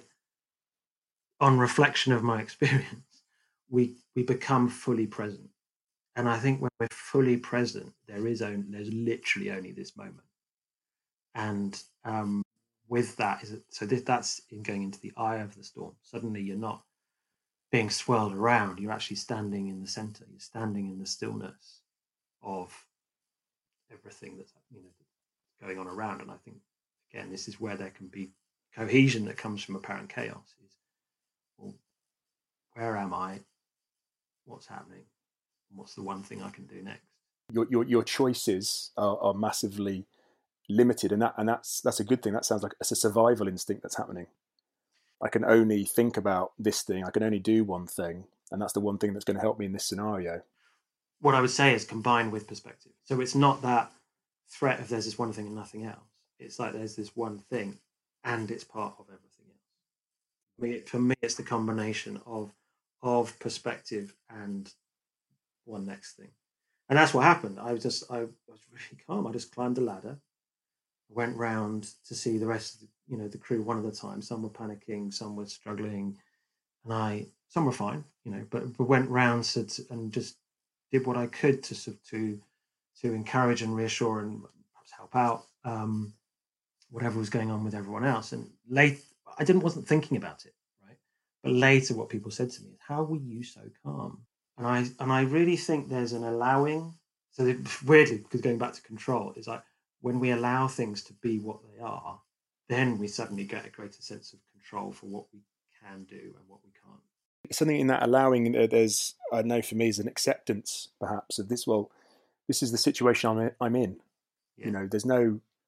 on reflection of my experience, we we become fully present. And I think when we're fully present, there is only, there's literally only this moment. And um, with that is so this, that's in going into the eye of the storm. Suddenly, you're not being swirled around. You're actually standing in the center. You're standing in the stillness of everything that's, you know, going on around. And I think, again, this is where there can be cohesion that comes from apparent chaos. Is, well, where am I? What's happening? What's the one thing I can do next? Your your, your choices are, are massively limited, and that and that's that's a good thing. That sounds like it's a survival instinct that's happening. I can only think about this thing. I can only do one thing, and that's the one thing that's going to help me in this scenario. What I would say is combined with perspective. So it's not that threat of there's this one thing and nothing else. It's like there's this one thing, and it's part of everything else. I mean, for me, it's the combination of of perspective and one next thing. And that's what happened. I was just, I was really calm. I just climbed the ladder, went round to see the rest of the, you know, the crew one at a time. Some were panicking, some were struggling, and I, some were fine, you know, but, but went round to, and just did what I could to to to encourage and reassure and perhaps help out um, whatever was going on with everyone else. And late, I didn't wasn't thinking about it, right? But later, what people said to me is, "How were you so calm?" And I and I really think there's an allowing. So that, weirdly, because going back to control, is like when we allow things to be what they are, then we suddenly get a greater sense of control for what we can do and what we can't. Something in that allowing, there's, I know for me, is an acceptance perhaps of this. Well, this is the situation I'm I'm in. Yeah. You know, there's no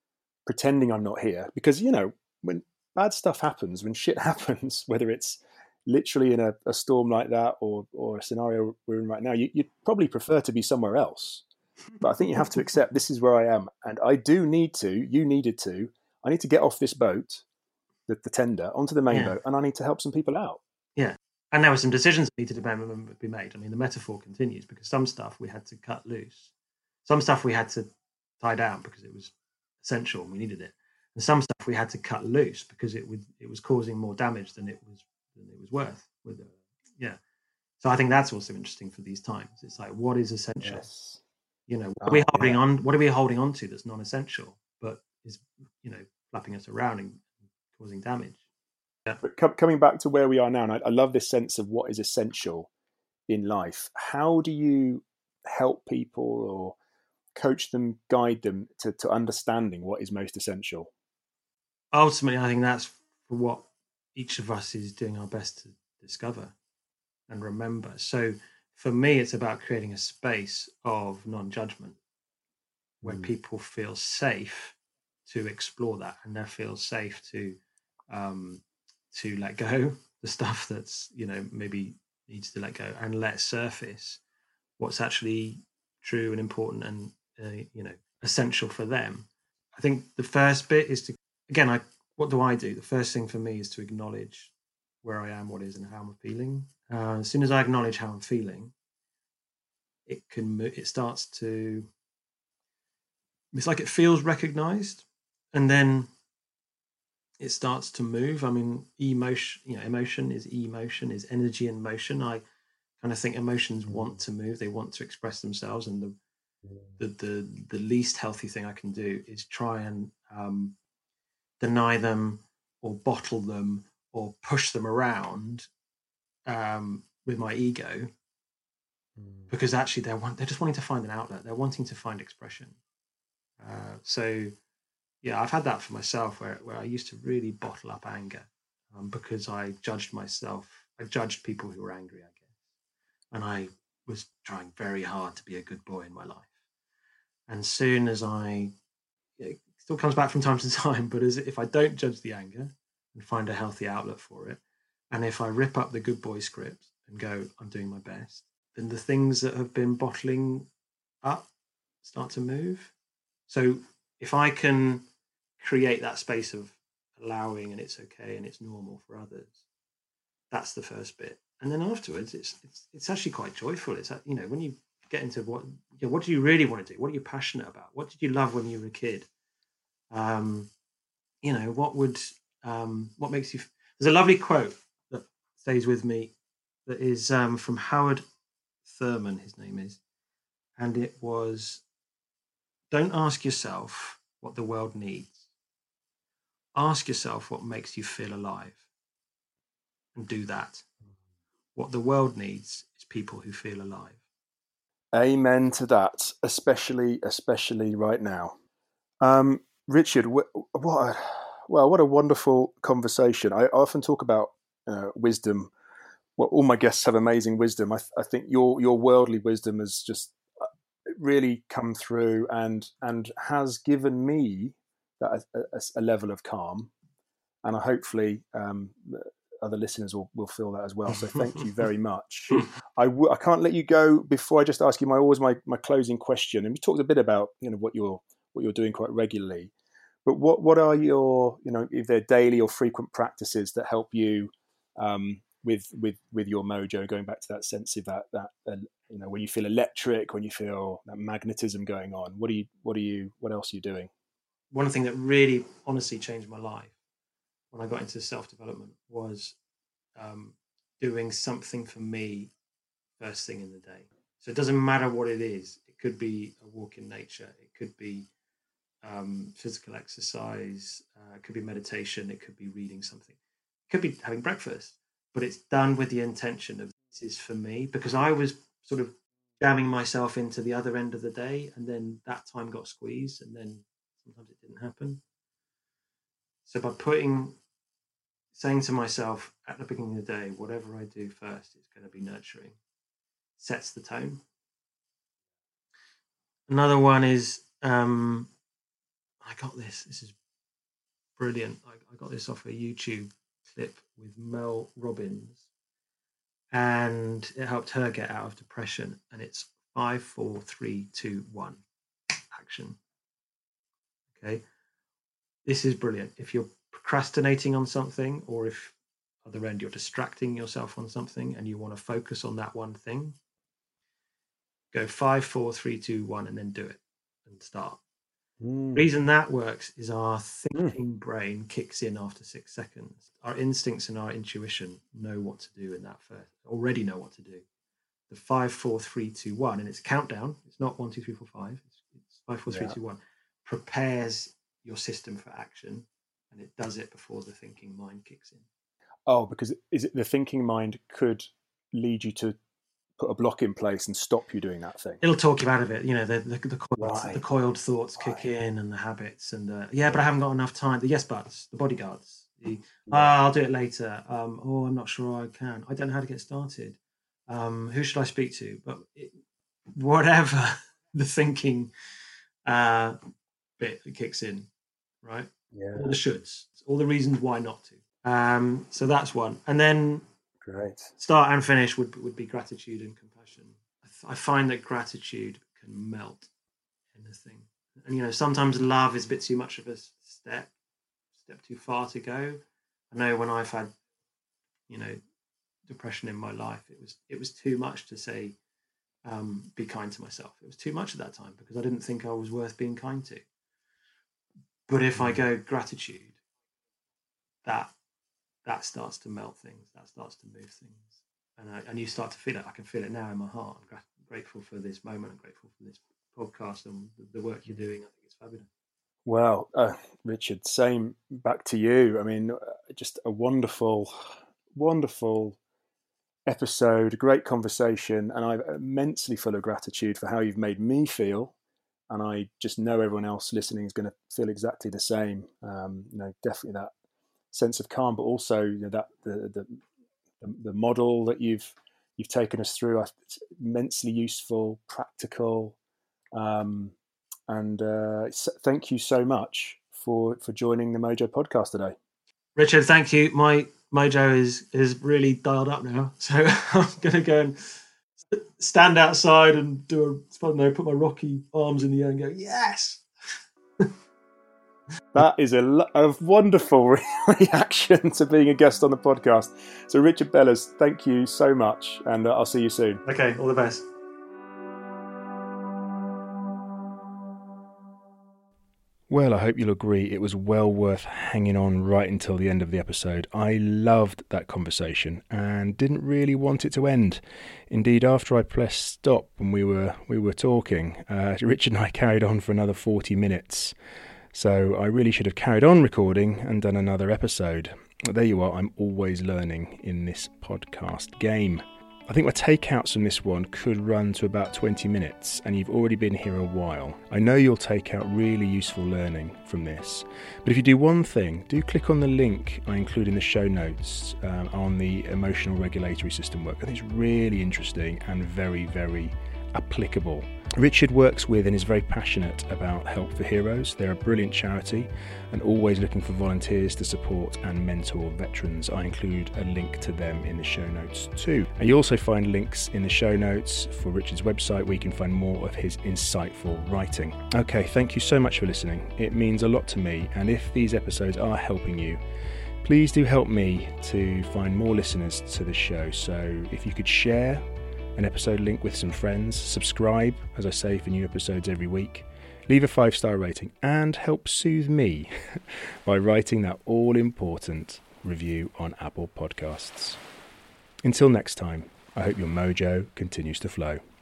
pretending I'm not here, because, you know, when bad stuff happens, when shit happens, whether it's literally in a, a storm like that or or a scenario we're in right now, you, you'd probably prefer to be somewhere else. But I think you have to accept this is where I am, and I do need to, you needed to, I need to get off this boat, the, the tender, onto the main Yeah. boat, and I need to help some people out. Yeah. And there were some decisions that needed to be made. I mean, the metaphor continues, because some stuff we had to cut loose. Some stuff we had to tie down because it was essential and we needed it. And some stuff we had to cut loose because it would it was causing more damage than it was than it was worth. With uh, yeah. So I think that's also interesting for these times. It's like, what is essential? Yes. You know, what Oh, are we holding yeah. on? What are we holding on to that's non-essential, but is, you know, flapping us around and causing damage? Yeah. But co- coming back to where we are now, and I, I love this sense of what is essential in life. How do you help people or coach them, guide them to, to understanding what is most essential? Ultimately, I think that's for what each of us is doing our best to discover and remember. So for me, it's about creating a space of non-judgment where Mm. people feel safe to explore that, and they feel safe to um, to let go the stuff that's, you know, maybe needs to let go, and let surface what's actually true and important and uh, you know, essential for them. I think the first bit is to, again, I what do I do? The first thing for me is to acknowledge where I am, what is, and how I'm feeling. Uh, as soon as I acknowledge how I'm feeling, it can it starts to, it's like it feels recognized, and then it starts to move. I mean, emotion, you know, emotion is emotion, is energy in motion. I kind of think emotions want to move, they want to express themselves, and the the the, the least healthy thing I can do is try and um, deny them or bottle them or push them around um, with my ego, because actually they're want, they're just wanting to find an outlet. They're wanting to find expression. Uh, so yeah, I've had that for myself, where where I used to really bottle up anger um, because I judged myself. I judged people who were angry, I guess, and I was trying very hard to be a good boy in my life. And soon as I, it still comes back from time to time, but as if I don't judge the anger and find a healthy outlet for it, and if I rip up the good boy script and go, I'm doing my best, then the things that have been bottling up start to move. So if I can create that space of allowing, and it's okay and it's normal for others, that's the first bit. And then afterwards, it's it's it's actually quite joyful. It's, you know, when you get into what, you know, what do you really want to do? What are you passionate about? What did you love when you were a kid? Um, you know, what would um, what makes you? There's a lovely quote that stays with me that is um, from Howard Thurman. His name is, and it was, "Don't ask yourself what the world needs. Ask yourself what makes you feel alive, and do that. What the world needs is people who feel alive." Amen to that, especially especially right now. Um, Richard, wh- what a, well, what a wonderful conversation. I often talk about uh, wisdom. Well, all my guests have amazing wisdom. I, th- I think your your worldly wisdom has just really come through and and has given me that a, a, a level of calm, and I hopefully um, other listeners will, will feel that as well. So thank you very much. I w- I can't let you go before I just ask you my always my, my closing question. And we talked a bit about, you know, what you're what you're doing quite regularly, but what what are your, you know, if they're daily or frequent practices that help you um, with with with your mojo, going back to that sense of that that uh, you know, when you feel electric, when you feel that magnetism going on, what do you what do you what else are you doing? One thing that really honestly changed my life when I got into self-development was um, doing something for me first thing in the day. So it doesn't matter what it is. It could be a walk in nature. It could be um, physical exercise. Uh, it could be meditation. It could be reading something. It could be having breakfast. But it's done with the intention of, this is for me, because I was sort of jamming myself into the other end of the day, and then that time got squeezed, and then sometimes it didn't happen. So by putting, saying to myself at the beginning of the day, whatever I do first is going to be nurturing, sets the tone. Another one is um, I got this. This is brilliant. I, I got this off a YouTube clip with Mel Robbins, and it helped her get out of depression. And it's five, four, three, two, one, action. Okay. This is brilliant. If you're procrastinating on something, or if at the other end you're distracting yourself on something and you want to focus on that one thing, go five, four, three, two, one, and then do it and start. Mm. The reason that works is our thinking mm. brain kicks in after six seconds. Our instincts and our intuition know what to do in that first, already know what to do. The five, four, three, two, one, and it's a countdown. It's not one, two, three, four, five. It's, it's five, four, three, yeah. two, one. Prepares your system for action, and it does it before the thinking mind kicks in. Oh, because is it the thinking mind could lead you to put a block in place and stop you doing that thing? It'll talk you out of it. You know, the the, the, coiled, right. the coiled thoughts kick right. in, and the habits, and the, yeah, but I haven't got enough time. The yes buts, the bodyguards. The, yeah. oh, I'll do it later. Um, oh, I'm not sure I can. I don't know how to get started. Um, who should I speak to? But it, whatever the thinking uh, bit that kicks in, right? Yeah. All the shoulds, all the reasons why not to. Um, so that's one. And then great. Start and finish would would be gratitude and compassion. I, th- I find that gratitude can melt anything. And, you know, sometimes love is a bit too much of a step, step too far to go. I know when I've had, you know, depression in my life, it was it was too much to say, um, be kind to myself. It was too much at that time because I didn't think I was worth being kind to. But if I go gratitude, that that starts to melt things, that starts to move things. And I, and you start to feel it. I can feel it now in my heart. I'm gra- grateful for this moment. I'm grateful for this podcast and the, the work you're doing. I think it's fabulous. Well, uh, Richard, same back to you. I mean, just a wonderful, wonderful episode, great conversation. And I'm immensely full of gratitude for how you've made me feel. And I just know everyone else listening is going to feel exactly the same. Um, you know, definitely that sense of calm, but also, you know, that the, the the model that you've you've taken us through. It's immensely useful, practical, um, and uh, thank you so much for for joining the Mojo podcast today, Richard. Thank you. My Mojo is is really dialed up now, so I'm going to go and stand outside and do a, I don't know, put my rocky arms in the air and go, yes. That is a, a wonderful re- reaction to being a guest on the podcast. So Richard Bellers, thank you so much, and uh, I'll see you soon. Okay, all the best. Well, I hope you'll agree it was well worth hanging on right until the end of the episode. I loved that conversation and didn't really want it to end. Indeed, after I pressed stop when we were we were talking, uh, Richard and I carried on for another forty minutes. So I really should have carried on recording and done another episode. But there you are, I'm always learning in this podcast game. I think my takeouts from this one could run to about twenty minutes, and you've already been here a while. I know you'll take out really useful learning from this. But if you do one thing, do click on the link I include in the show notes um, on the emotional regulatory system work. I think it's really interesting and very, very applicable. Richard works with and is very passionate about Help for Heroes. They're a brilliant charity and always looking for volunteers to support and mentor veterans. I include a link to them in the show notes too. And you also find links in the show notes for Richard's website where you can find more of his insightful writing. Okay, thank you so much for listening. It means a lot to me, and if these episodes are helping you, please do help me to find more listeners to the show. So if you could share an episode link with some friends, subscribe, as I say, for new episodes every week, leave a five-star rating, and help soothe me by writing that all-important review on Apple Podcasts. Until next time, I hope your mojo continues to flow.